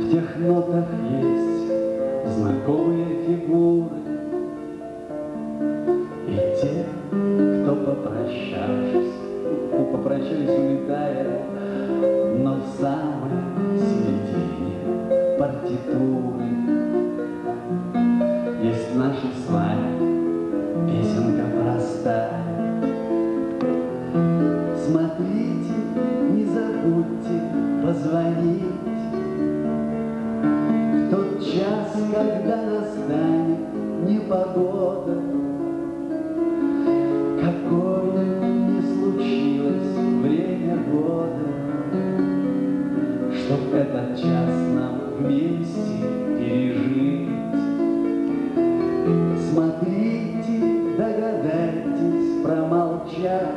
В тех нотах есть знакомые фигуры, и те, кто попрощались, улетая, но в самой середине партитуры есть наша с вами песенка простая. Смотрите, не забудьте позвонить в тот час, когда настанет непогода. Какое ни случилось время года, чтоб этот час нам вместе пережить. Смотрите, догадайтесь промолчать,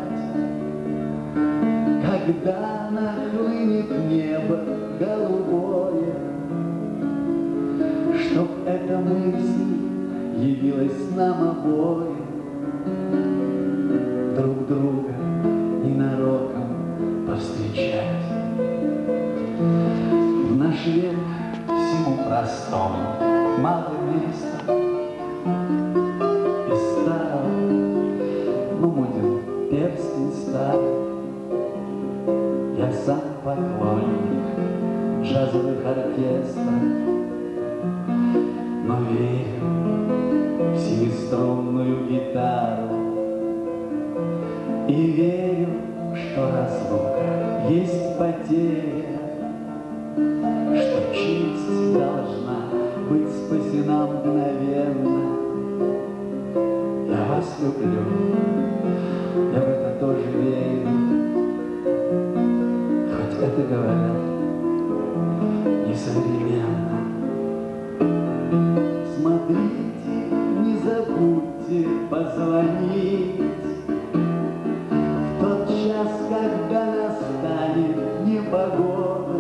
когда нахлынет небо голубое, чтоб эта мысль явилась нам обоим, друг друга ненароком повстречать. В наш век всему простому мало места, из старого, но моден перстень старый. Я сам поклонник джазовых оркестров, но верю в семиструнную гитару и верю, что разлука есть потеря, что честь должна быть спасена мгновенно. Я вас люблю, я в это тоже верю, хоть это говорят несовременно. Смотрите, не забудьте позвонить в тот час, когда настанет непогода.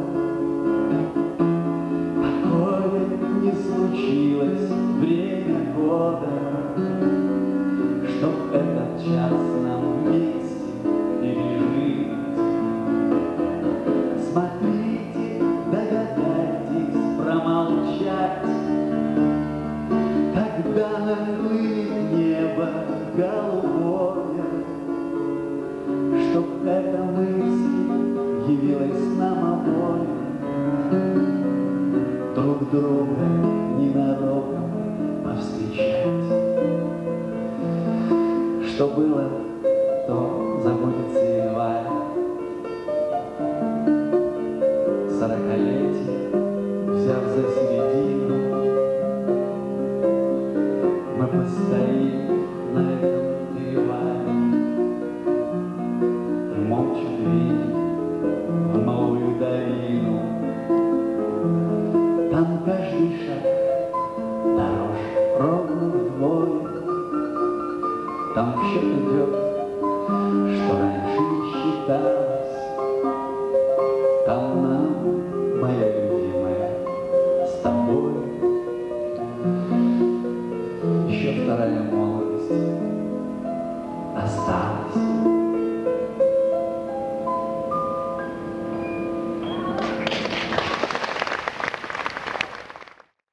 Какое ни случилось время года, чтоб этот час нам вместе пережить. Смотрите, догадайтесь промолчать, когда нахлынет небо голубое, чтоб эта мысль явилась нам обоим, друг друга ненароком повстречать. Что было, то забудется едва. 40-летие, взяв за середину, мы постоим на этом перевале и молча двинем в новую долину. Там каждый шаг дороже ровно вдвое, там в счет идет, что раньше не считалось. Там нам, моя любимая, с тобой еще вторая молодость осталась.